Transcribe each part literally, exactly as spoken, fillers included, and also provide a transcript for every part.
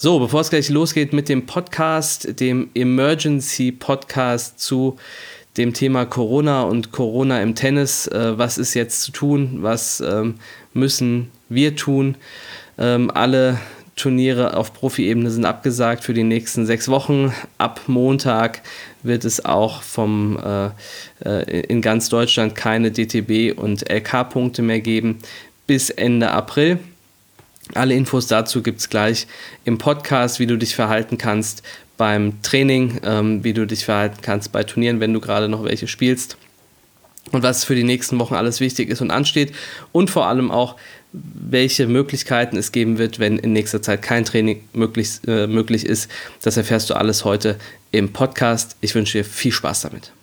So, bevor es gleich losgeht mit dem Podcast, dem Emergency Podcast zu dem Thema Corona und Corona im Tennis, äh, was ist jetzt zu tun, was ähm, müssen wir tun? Ähm, alle Turniere auf Profi-Ebene sind abgesagt für die nächsten sechs Wochen. Ab Montag wird es auch vom, äh, äh, in ganz Deutschland keine D T B- und L K-Punkte mehr geben bis Ende April. Alle Infos dazu gibt es gleich im Podcast, wie du dich verhalten kannst beim Training, ähm, wie du dich verhalten kannst bei Turnieren, wenn du gerade noch welche spielst und was für die nächsten Wochen alles wichtig ist und ansteht und vor allem auch, welche Möglichkeiten es geben wird, wenn in nächster Zeit kein Training möglich, äh, möglich ist. Das erfährst du alles heute im Podcast. Ich wünsche dir viel Spaß damit.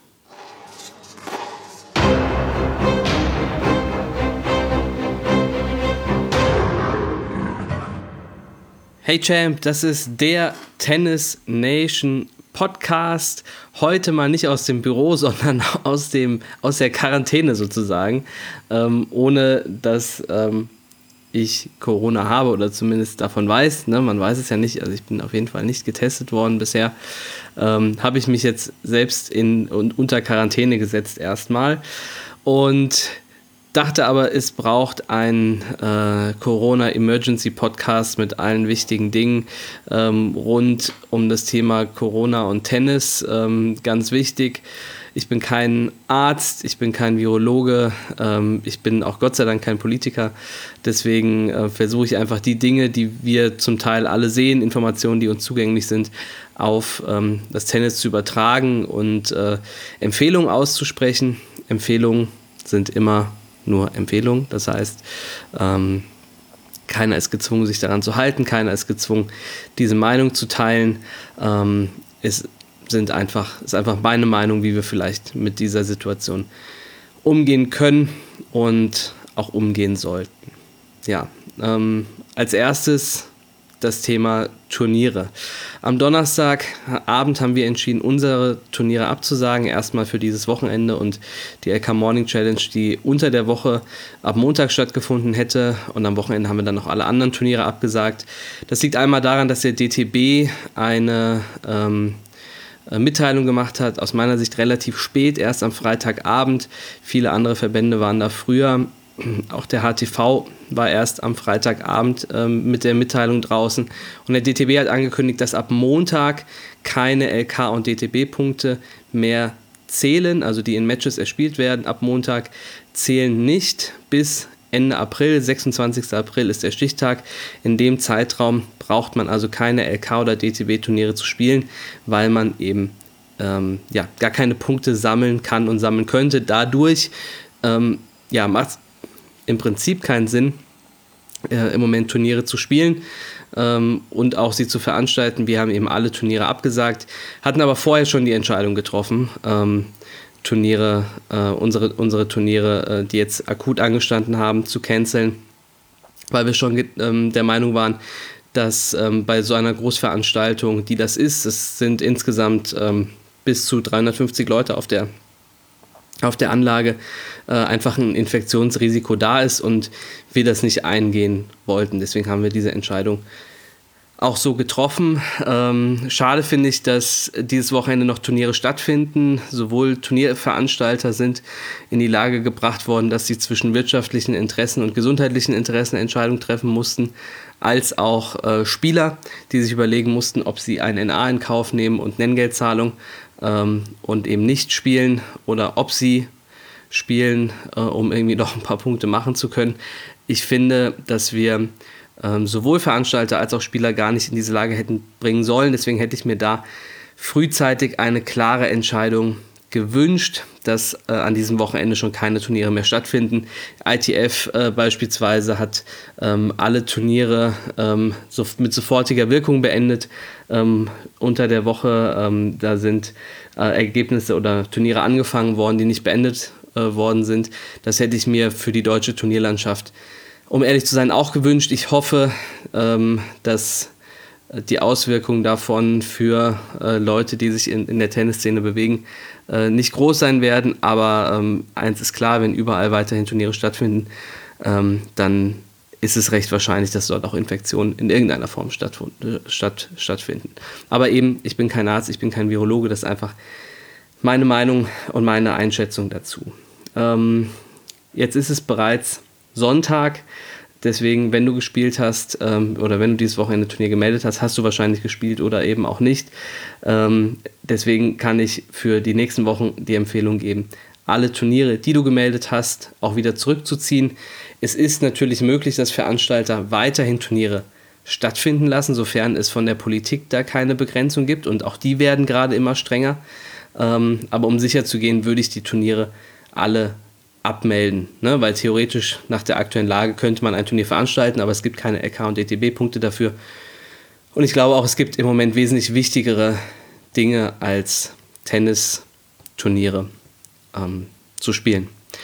Hey Champ, das ist der Tennis Nation Podcast. Heute mal nicht aus dem Büro, sondern aus, dem, aus der Quarantäne sozusagen. Ähm, ohne dass ähm, ich Corona habe oder zumindest davon weiß. Ne? Man weiß es ja nicht. Also ich bin auf jeden Fall nicht getestet worden bisher. Ähm, habe ich mich jetzt selbst in und unter Quarantäne gesetzt erstmal. Und dachte aber, es braucht einen äh, Corona-Emergency-Podcast mit allen wichtigen Dingen ähm, rund um das Thema Corona und Tennis. Ähm, ganz wichtig, ich bin kein Arzt, ich bin kein Virologe, ähm, ich bin auch Gott sei Dank kein Politiker. Deswegen äh, versuche ich einfach die Dinge, die wir zum Teil alle sehen, Informationen, die uns zugänglich sind, auf ähm, das Tennis zu übertragen und äh, Empfehlungen auszusprechen. Empfehlungen sind immer nur Empfehlung, das heißt, ähm, keiner ist gezwungen, sich daran zu halten, keiner ist gezwungen, diese Meinung zu teilen. Ähm, es sind einfach, ist einfach meine Meinung, wie wir vielleicht mit dieser Situation umgehen können und auch umgehen sollten. Ja, ähm, als erstes das Thema Turniere. Am Donnerstagabend haben wir entschieden, unsere Turniere abzusagen, erstmal für dieses Wochenende und die L K Morning Challenge, die unter der Woche ab Montag stattgefunden hätte, und am Wochenende haben wir dann noch alle anderen Turniere abgesagt. Das liegt einmal daran, dass der D T B eine ähm, Mitteilung gemacht hat, aus meiner Sicht relativ spät, erst am Freitagabend. Viele andere Verbände waren da früher. Auch der H T V war erst am Freitagabend ähm, mit der Mitteilung draußen. Und der D T B hat angekündigt, dass ab Montag keine L K- und D T B-Punkte mehr zählen, also die in Matches erspielt werden. Ab Montag zählen nicht bis Ende April, sechsundzwanzigster April ist der Stichtag. In dem Zeitraum braucht man also keine L K- oder D T B-Turniere zu spielen, weil man eben ähm, ja, gar keine Punkte sammeln kann und sammeln könnte. Dadurch ähm, ja, macht es im Prinzip keinen Sinn, äh, im Moment Turniere zu spielen ähm, und auch sie zu veranstalten. Wir haben eben alle Turniere abgesagt, hatten aber vorher schon die Entscheidung getroffen, ähm, Turniere, äh, unsere, unsere Turniere, äh, die jetzt akut angestanden haben, zu canceln, weil wir schon ähm, der Meinung waren, dass ähm, bei so einer Großveranstaltung, die das ist, es sind insgesamt ähm, bis zu dreihundertfünfzig Leute auf der auf der Anlage äh, einfach ein Infektionsrisiko da ist und wir das nicht eingehen wollten. Deswegen haben wir diese Entscheidung auch so getroffen. Ähm, schade finde ich, dass dieses Wochenende noch Turniere stattfinden. Sowohl Turnierveranstalter sind in die Lage gebracht worden, dass sie zwischen wirtschaftlichen Interessen und gesundheitlichen Interessen Entscheidungen treffen mussten, als auch äh, Spieler, die sich überlegen mussten, ob sie ein N A in Kauf nehmen und Nenngeldzahlung ähm, und eben nicht spielen oder ob sie spielen, äh, um irgendwie noch ein paar Punkte machen zu können. Ich finde, dass wir ähm, sowohl Veranstalter als auch Spieler gar nicht in diese Lage hätten bringen sollen. Deswegen hätte ich mir da frühzeitig eine klare Entscheidung gewünscht, dass äh, an diesem Wochenende schon keine Turniere mehr stattfinden. I T F äh, beispielsweise hat ähm, alle Turniere ähm, so, mit sofortiger Wirkung beendet ähm, unter der Woche. Ähm, da sind äh, Ergebnisse oder Turniere angefangen worden, die nicht beendet äh, worden sind. Das hätte ich mir für die deutsche Turnierlandschaft, um ehrlich zu sein, auch gewünscht. Ich hoffe, ähm, dass die Auswirkungen davon für äh, Leute, die sich in, in der Tennisszene bewegen, äh, nicht groß sein werden. Aber ähm, eins ist klar, wenn überall weiterhin Turniere stattfinden, ähm, dann ist es recht wahrscheinlich, dass dort auch Infektionen in irgendeiner Form statt, statt, stattfinden. Aber eben, ich bin kein Arzt, ich bin kein Virologe, das ist einfach meine Meinung und meine Einschätzung dazu. Ähm, jetzt ist es bereits Sonntag, deswegen, wenn du gespielt hast ähm, oder wenn du dieses Wochenende Turnier gemeldet hast, hast du wahrscheinlich gespielt oder eben auch nicht. Ähm, deswegen kann ich für die nächsten Wochen die Empfehlung geben, alle Turniere, die du gemeldet hast, auch wieder zurückzuziehen. Es ist natürlich möglich, dass Veranstalter weiterhin Turniere stattfinden lassen, sofern es von der Politik da keine Begrenzung gibt. Und auch die werden gerade immer strenger. Ähm, aber um sicher zu gehen, würde ich die Turniere alle abmelden. Ne? Weil theoretisch nach der aktuellen Lage könnte man ein Turnier veranstalten, aber es gibt keine L K- und D T B-Punkte dafür. Und ich glaube auch, es gibt im Moment wesentlich wichtigere Dinge als Tennisturniere ähm, zu spielen.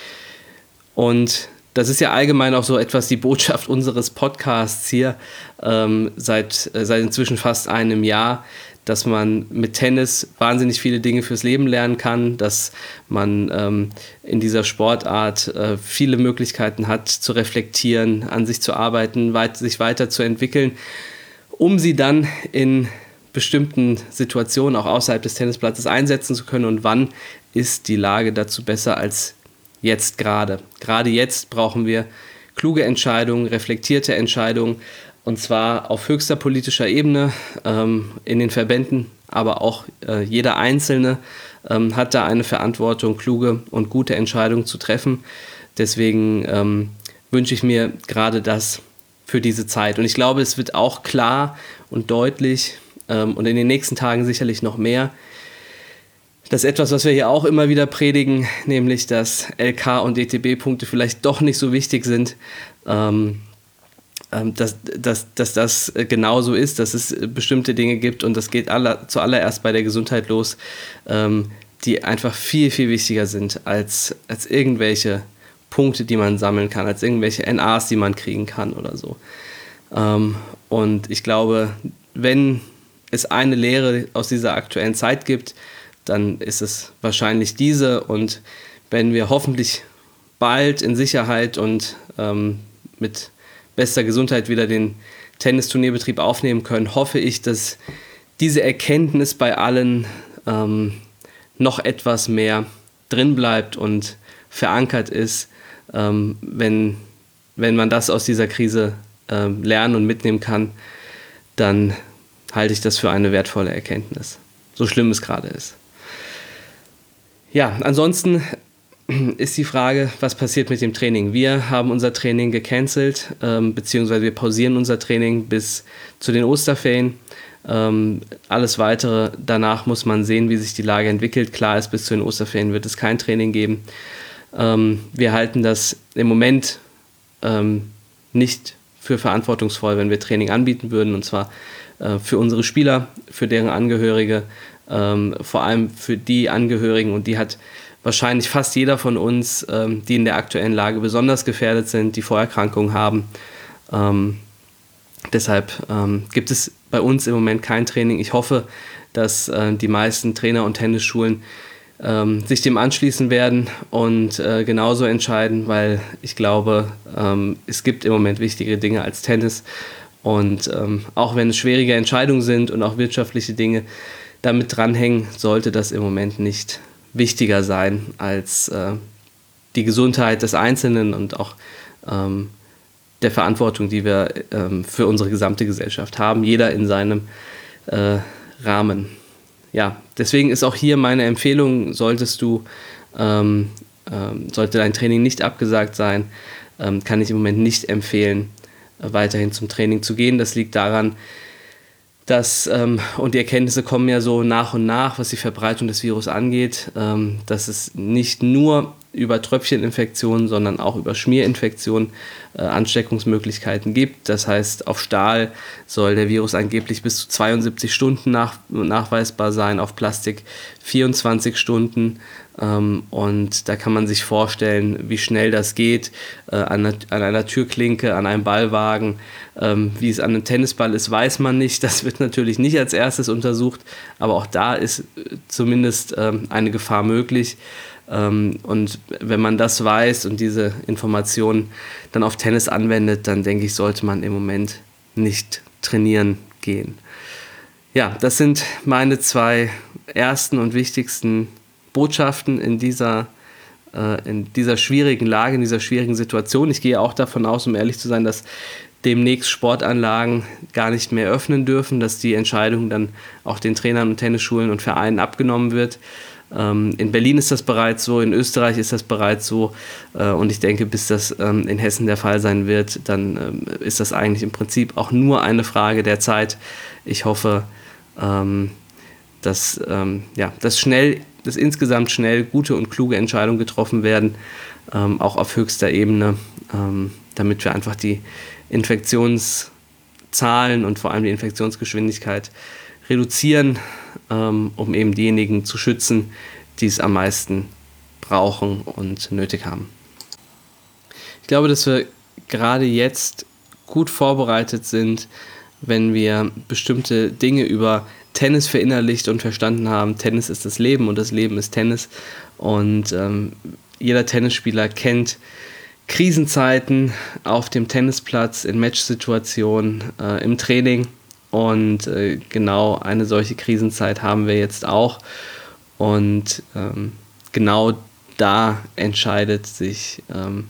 Und das ist ja allgemein auch so etwas die Botschaft unseres Podcasts hier ähm, seit, äh, seit inzwischen fast einem Jahr, dass man mit Tennis wahnsinnig viele Dinge fürs Leben lernen kann, dass man ähm, in dieser Sportart äh, viele Möglichkeiten hat zu reflektieren, an sich zu arbeiten, weit, sich weiterzuentwickeln, um sie dann in bestimmten Situationen auch außerhalb des Tennisplatzes einsetzen zu können. Und wann ist die Lage dazu besser als jetzt gerade? Gerade jetzt brauchen wir kluge Entscheidungen, reflektierte Entscheidungen, und zwar auf höchster politischer Ebene, ähm, in den Verbänden, aber auch äh, jeder Einzelne ähm, hat da eine Verantwortung, kluge und gute Entscheidungen zu treffen. Deswegen ähm, wünsche ich mir gerade das für diese Zeit. Und ich glaube, es wird auch klar und deutlich ähm, und in den nächsten Tagen sicherlich noch mehr, dass etwas, was wir hier auch immer wieder predigen, nämlich dass L K- und D T B-Punkte vielleicht doch nicht so wichtig sind, ähm, Dass, dass, dass das genauso ist, dass es bestimmte Dinge gibt und das geht aller, zuallererst bei der Gesundheit los, ähm, die einfach viel, viel wichtiger sind als, als irgendwelche Punkte, die man sammeln kann, als irgendwelche N As, die man kriegen kann oder so. Ähm, und ich glaube, wenn es eine Lehre aus dieser aktuellen Zeit gibt, dann ist es wahrscheinlich diese, und wenn wir hoffentlich bald in Sicherheit und ähm, mit bester Gesundheit wieder den Tennisturnierbetrieb aufnehmen können, hoffe ich, dass diese Erkenntnis bei allen ähm, noch etwas mehr drin bleibt und verankert ist, ähm, wenn, wenn man das aus dieser Krise ähm, lernen und mitnehmen kann, dann halte ich das für eine wertvolle Erkenntnis, so schlimm es gerade ist. Ja, ansonsten ist die Frage, was passiert mit dem Training? Wir haben unser Training gecancelt, ähm, beziehungsweise wir pausieren unser Training bis zu den Osterferien. Ähm, alles Weitere danach muss man sehen, wie sich die Lage entwickelt. Klar ist, bis zu den Osterferien wird es kein Training geben. Ähm, wir halten das im Moment ähm, nicht für verantwortungsvoll, wenn wir Training anbieten würden, und zwar äh, für unsere Spieler, für deren Angehörige, ähm, vor allem für die Angehörigen, und die hat wahrscheinlich fast jeder von uns, ähm, die in der aktuellen Lage besonders gefährdet sind, die Vorerkrankungen haben. Ähm, deshalb ähm, gibt es bei uns im Moment kein Training. Ich hoffe, dass äh, die meisten Trainer und Tennisschulen ähm, sich dem anschließen werden und äh, genauso entscheiden, weil ich glaube, ähm, es gibt im Moment wichtigere Dinge als Tennis. Und ähm, auch wenn es schwierige Entscheidungen sind und auch wirtschaftliche Dinge damit dranhängen, sollte das im Moment nicht wichtiger sein als äh, die Gesundheit des Einzelnen und auch ähm, der Verantwortung, die wir ähm, für unsere gesamte Gesellschaft haben, jeder in seinem äh, Rahmen. Ja, deswegen ist auch hier meine Empfehlung, solltest du, ähm, ähm, sollte dein Training nicht abgesagt sein, ähm, kann ich im Moment nicht empfehlen, äh, weiterhin zum Training zu gehen. Das liegt daran, dass, ähm, und die Erkenntnisse kommen ja so nach und nach, was die Verbreitung des Virus angeht, ähm, dass es nicht nur über Tröpfcheninfektionen, sondern auch über Schmierinfektionen äh, Ansteckungsmöglichkeiten gibt. Das heißt, auf Stahl soll der Virus angeblich bis zu zweiundsiebzig Stunden nach, nachweisbar sein, auf Plastik vierundzwanzig Stunden. Ähm, und da kann man sich vorstellen, wie schnell das geht, äh, an, an einer Türklinke, an einem Ballwagen. Ähm, wie es an einem Tennisball ist, weiß man nicht. Das wird natürlich nicht als erstes untersucht, aber auch da ist äh, zumindest ähm, eine Gefahr möglich. Ähm, und wenn man das weiß und diese Informationen dann auf Tennis anwendet, dann denke ich, sollte man im Moment nicht trainieren gehen. Ja, das sind meine zwei ersten und wichtigsten Botschaften in dieser, äh, in dieser schwierigen Lage, in dieser schwierigen Situation. Ich gehe auch davon aus, um ehrlich zu sein, dass demnächst Sportanlagen gar nicht mehr öffnen dürfen, dass die Entscheidung dann auch den Trainern und Tennisschulen und Vereinen abgenommen wird. Ähm, in Berlin ist das bereits so, in Österreich ist das bereits so äh, und ich denke, bis das ähm, in Hessen der Fall sein wird, dann ähm, ist das eigentlich im Prinzip auch nur eine Frage der Zeit. Ich hoffe, ähm, dass, ähm, ja, dass schnell, dass insgesamt schnell gute und kluge Entscheidungen getroffen werden, ähm, auch auf höchster Ebene, ähm, damit wir einfach die Infektionszahlen und vor allem die Infektionsgeschwindigkeit reduzieren, ähm, um eben diejenigen zu schützen, die es am meisten brauchen und nötig haben. Ich glaube, dass wir gerade jetzt gut vorbereitet sind, wenn wir bestimmte Dinge über Tennis verinnerlicht und verstanden haben. Tennis ist das Leben und das Leben ist Tennis. Und ähm, jeder Tennisspieler kennt Krisenzeiten auf dem Tennisplatz, in Matchsituationen, äh, im Training. Und äh, genau eine solche Krisenzeit haben wir jetzt auch. Und ähm, genau da entscheidet sich, ähm,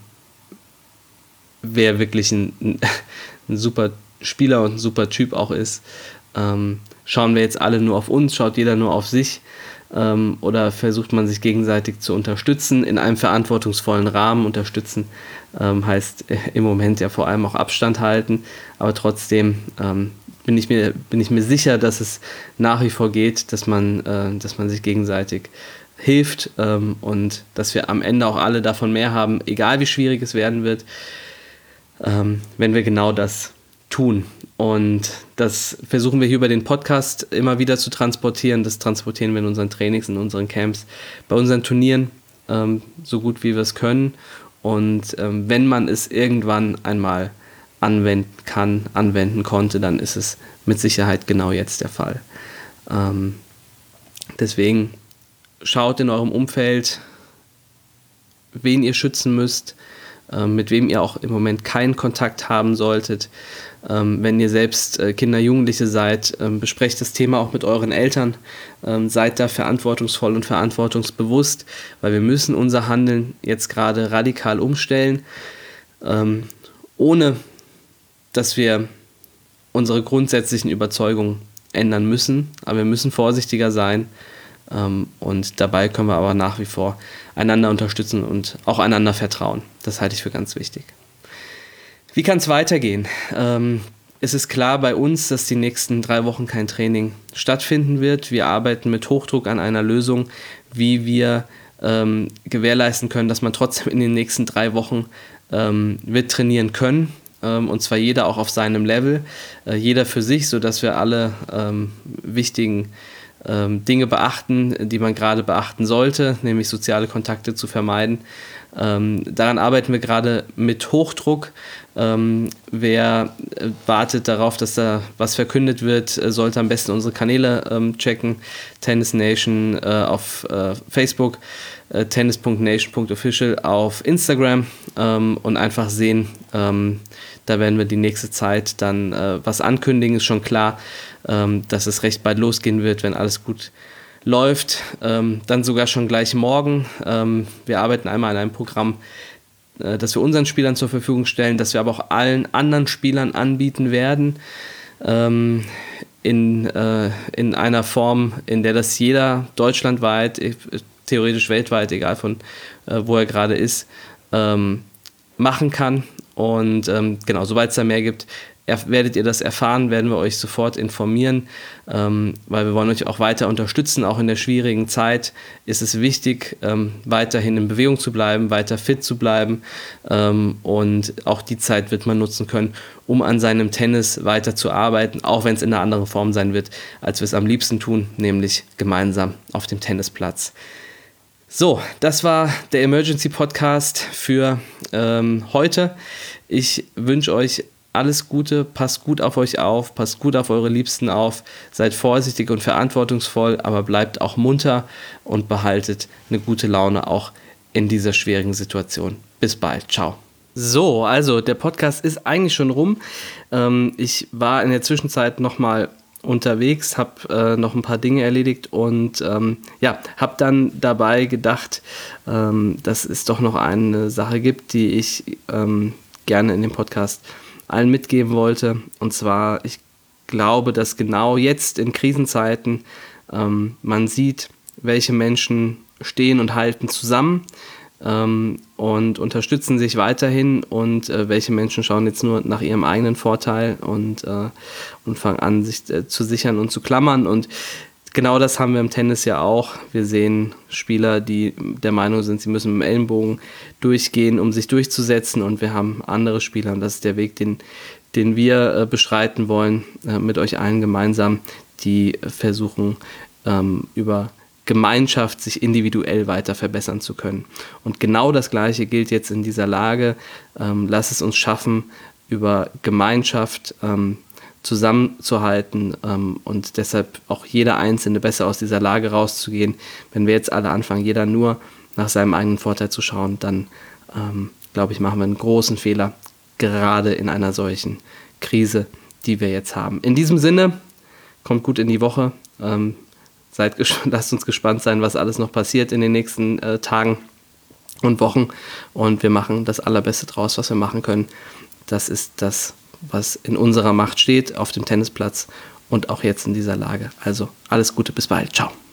wer wirklich ein, ein super Spieler und ein super Typ auch ist. Ähm, schauen wir jetzt alle nur auf uns, schaut jeder nur auf sich, ähm, oder versucht man sich gegenseitig zu unterstützen in einem verantwortungsvollen Rahmen? Unterstützen ähm, heißt im Moment ja vor allem auch Abstand halten, aber trotzdem ähm, bin ich mir, bin ich mir sicher, dass es nach wie vor geht, dass man, äh, dass man sich gegenseitig hilft, ähm, und dass wir am Ende auch alle davon mehr haben, egal wie schwierig es werden wird, ähm, wenn wir genau das tun. Und das versuchen wir hier über den Podcast immer wieder zu transportieren. Das transportieren wir in unseren Trainings, in unseren Camps, bei unseren Turnieren, ähm, so gut wie wir es können. Und ähm, wenn man es irgendwann einmal anwenden kann, anwenden konnte, dann ist es mit Sicherheit genau jetzt der Fall. Ähm, deswegen schaut in eurem Umfeld, wen ihr schützen müsst, äh, mit wem ihr auch im Moment keinen Kontakt haben solltet. Ähm, wenn ihr selbst äh, Kinder, Jugendliche seid, ähm, besprecht das Thema auch mit euren Eltern. Ähm, seid da verantwortungsvoll und verantwortungsbewusst, weil wir müssen unser Handeln jetzt gerade radikal umstellen, ähm, ohne dass wir unsere grundsätzlichen Überzeugungen ändern müssen. Aber wir müssen vorsichtiger sein, ähm, und dabei können wir aber nach wie vor einander unterstützen und auch einander vertrauen. Das halte ich für ganz wichtig. Wie kann es weitergehen? Ähm, es ist klar bei uns, dass die nächsten drei Wochen kein Training stattfinden wird. Wir arbeiten mit Hochdruck an einer Lösung, wie wir ähm, gewährleisten können, dass man trotzdem in den nächsten drei Wochen ähm, wird trainieren können. Ähm, und zwar jeder auch auf seinem Level, äh, jeder für sich, sodass wir alle ähm, wichtigen ähm, Dinge beachten, die man gerade beachten sollte, nämlich soziale Kontakte zu vermeiden. Ähm, daran arbeiten wir gerade mit Hochdruck. Ähm, wer äh, wartet darauf, dass da was verkündet wird, äh, sollte am besten unsere Kanäle ähm, checken. Tennis Nation äh, auf äh, Facebook, äh, tennis punkt nation punkt official auf Instagram, ähm, und einfach sehen, ähm, da werden wir die nächste Zeit dann äh, was ankündigen. Ist schon klar, ähm, dass es recht bald losgehen wird, wenn alles gut läuft, ähm, dann sogar schon gleich morgen. Ähm, wir arbeiten einmal an einem Programm, äh, das wir unseren Spielern zur Verfügung stellen, das wir aber auch allen anderen Spielern anbieten werden, ähm, in, äh, in einer Form, in der das jeder deutschlandweit, äh, theoretisch weltweit, egal von äh, wo er gerade ist, ähm, machen kann. Und ähm, genau, sobald es da mehr gibt, Er, werdet ihr das erfahren, werden wir euch sofort informieren, ähm, weil wir wollen euch auch weiter unterstützen. Auch in der schwierigen Zeit ist es wichtig, ähm, weiterhin in Bewegung zu bleiben, weiter fit zu bleiben, ähm, und auch die Zeit wird man nutzen können, um an seinem Tennis weiter zu arbeiten, auch wenn es in einer anderen Form sein wird, als wir es am liebsten tun, nämlich gemeinsam auf dem Tennisplatz. So, das war der Emergency Podcast für ähm, heute. Ich wünsche euch alles Gute, passt gut auf euch auf, passt gut auf eure Liebsten auf, seid vorsichtig und verantwortungsvoll, aber bleibt auch munter und behaltet eine gute Laune auch in dieser schwierigen Situation. Bis bald, ciao. So, also der Podcast ist eigentlich schon rum. Ähm, ich war in der Zwischenzeit nochmal unterwegs, habe äh, noch ein paar Dinge erledigt und ähm, ja, habe dann dabei gedacht, ähm, dass es doch noch eine Sache gibt, die ich ähm, gerne in dem Podcast allen mitgeben wollte. Und zwar, ich glaube, dass genau jetzt in Krisenzeiten ähm, man sieht, welche Menschen stehen und halten zusammen ähm, und unterstützen sich weiterhin und äh, welche Menschen schauen jetzt nur nach ihrem eigenen Vorteil und, äh, und fangen an, sich äh, zu sichern und zu klammern. Und genau das haben wir im Tennis ja auch. Wir sehen Spieler, die der Meinung sind, sie müssen mit dem Ellenbogen durchgehen, um sich durchzusetzen. Und wir haben andere Spieler, und das ist der Weg, den, den wir äh, beschreiten wollen, äh, mit euch allen gemeinsam, die versuchen, ähm, über Gemeinschaft sich individuell weiter verbessern zu können. Und genau das Gleiche gilt jetzt in dieser Lage. Ähm, lass es uns schaffen, über Gemeinschaft ähm, zusammenzuhalten ähm, und deshalb auch jeder Einzelne besser aus dieser Lage rauszugehen. Wenn wir jetzt alle anfangen, jeder nur nach seinem eigenen Vorteil zu schauen, dann ähm, glaube ich, machen wir einen großen Fehler, gerade in einer solchen Krise, die wir jetzt haben. In diesem Sinne, kommt gut in die Woche. Ähm, seid ges- lasst uns gespannt sein, was alles noch passiert in den nächsten äh, Tagen und Wochen. Und wir machen das Allerbeste draus, was wir machen können. Das ist das, was in unserer Macht steht, auf dem Tennisplatz und auch jetzt in dieser Lage. Also alles Gute, bis bald. Ciao.